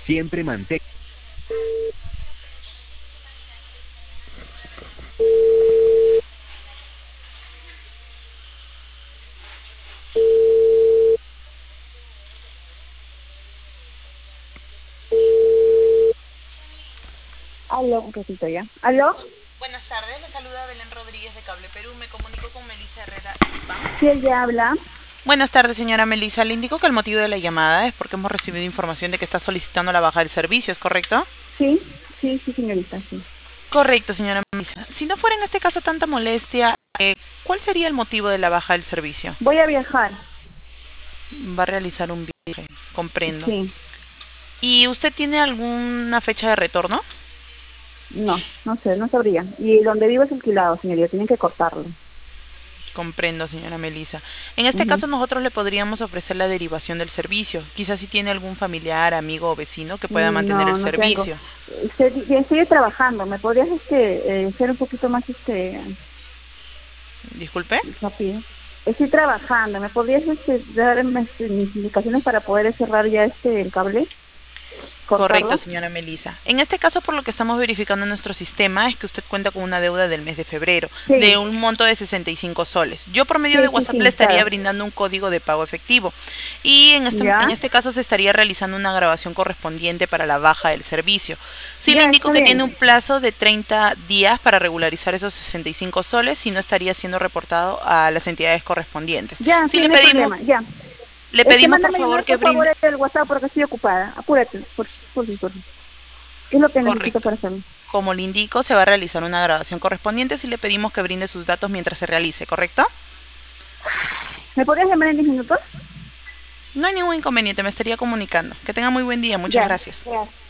Siempre mantén. Aló, un ratito ya. ¿Aló? Buenas tardes, le saluda Belén Rodríguez de Cable Perú. Me comunico con Melissa Herrera Iván. Sí, ella habla. Buenas tardes, señora Melissa. Le indico que el motivo de la llamada es porque hemos recibido información de que está solicitando la baja del servicio, ¿es correcto? Sí, sí, sí, señorita, sí. Correcto, señora Melissa. Si no fuera en este caso tanta molestia, ¿cuál sería el motivo de la baja del servicio? Voy a viajar. Va a realizar un viaje, comprendo. Sí, ¿Y usted tiene alguna fecha de retorno? no, no sé, no sabría. Y donde vivo es alquilado, señorita, tienen que cortarlo. Comprendo, señora Melissa. En este Ujú. caso nosotros le podríamos ofrecer la derivación del servicio. Quizás si tiene algún familiar, amigo o vecino que pueda mantener el No, no tengo. servicio. Estoy trabajando. ¿Me podrías ser un poquito más Disculpe. rápido? Estoy trabajando. ¿Me podrías dar mis indicaciones para poder cerrar ya el cable? Correcto, ¿Cortarlo? señora Melissa. En este caso, por lo que estamos verificando en nuestro sistema, es que usted cuenta con una deuda del mes de febrero, de Sí, un monto de 65 soles. Yo por medio de sí, sí, WhatsApp le sí, estaría claro. brindando un código de pago efectivo. Y en ¿Ya? este caso se estaría realizando una grabación correspondiente para la baja del servicio. Sí le Ya, indico está que bien. tiene un plazo de 30 días para regularizar esos 65 soles y no estaría siendo reportado a las entidades correspondientes. Ya, Sí sí, no hay problema. Ya. le pedimos por Mándame de una favor vez, que por favor, brinde. el WhatsApp porque estoy ocupada. Apúrate, por favor. ¿Qué es lo que necesito Correcto. para hacerlo? Como le indico, se va a realizar una grabación correspondiente si le pedimos que brinde sus datos mientras se realice, ¿correcto? ¿Me podrías llamar en 10 minutos? No hay ningún inconveniente, me estaría comunicando. Que tenga muy buen día, muchas Ya. gracias. Ya.